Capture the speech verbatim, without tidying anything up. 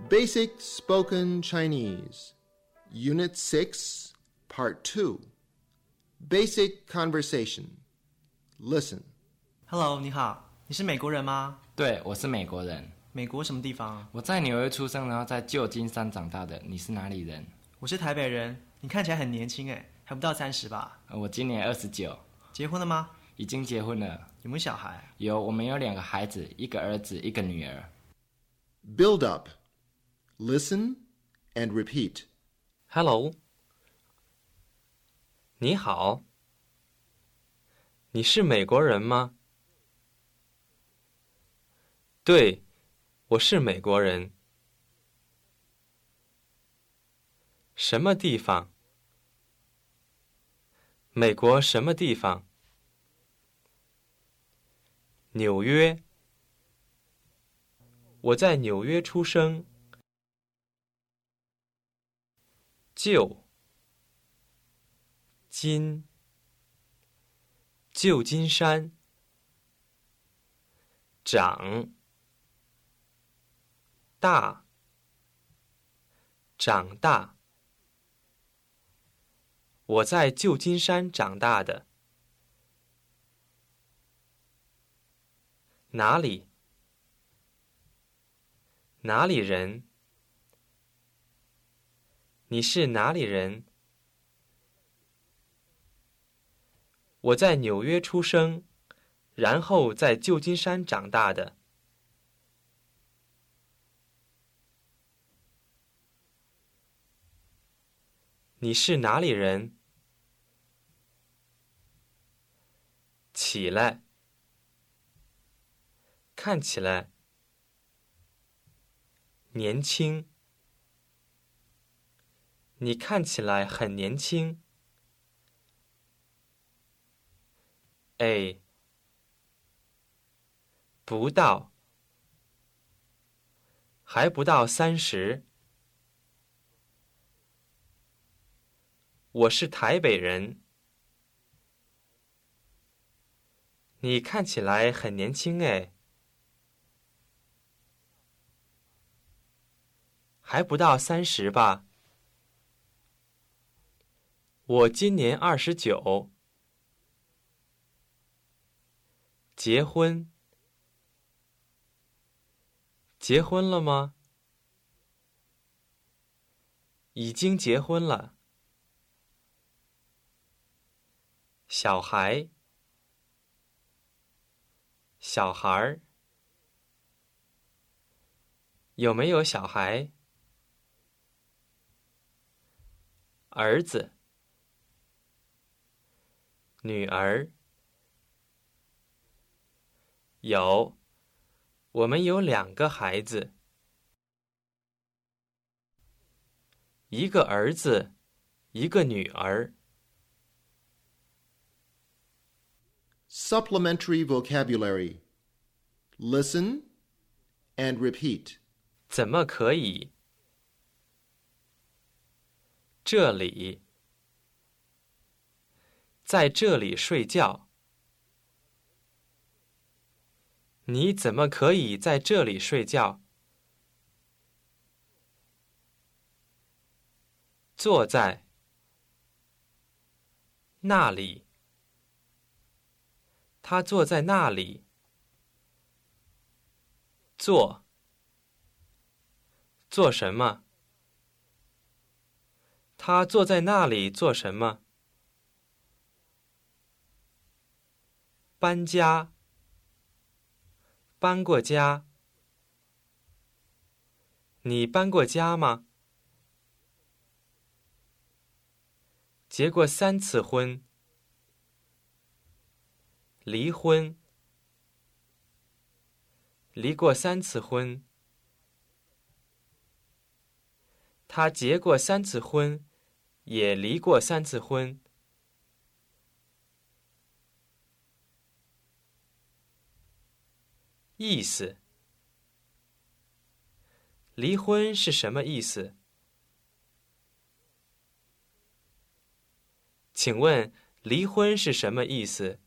Basic Spoken Chinese, Unit six, Part two. Basic Conversation. Listen. Hello， 你好，你是美国人吗？ 对，我是美国人。 美国什么地方？ 我在纽约出生，然后在旧金山长大的。你是哪里人？ 我是台北人。你看起来很年轻诶，还不到三十吧？ 我今年二十九。 结婚了吗？ 已经结婚了。 有没有小孩？ 有，我们有两个孩子，一个儿子，一个女儿。 Build up. Listen and repeat. Hello. 你好。你是美国人吗？对，我是美国人。什么地方？美国什么地方？纽约。我在纽约出生。旧金旧金山长大长大我在旧金山长大的。哪里？哪里人？你是哪里人？我在纽约出生，然后在旧金山长大的。你是哪里人？起来，看起来，年轻。你看起来很年轻。哎，不到，还不到三十。我是台北人。你看起来很年轻哎。还不到三十吧。我今年二十九。结婚？结婚了吗？已经结婚了。小孩？小孩儿？有没有小孩？儿子？女儿？有，我们有两个孩子，一个儿子，一个女儿。 Supplementary vocabulary. Listen and repeat. 怎么可以？这里，在这里睡觉。你怎么可以在这里睡觉？坐在那里。他坐在那里。做做什么？他坐在那里做什么？搬家。搬过家。你搬过家吗？结过三次婚。离婚。离过三次婚。他结过三次婚，也离过三次婚。意思？离婚是什么意思？请问离婚是什么意思？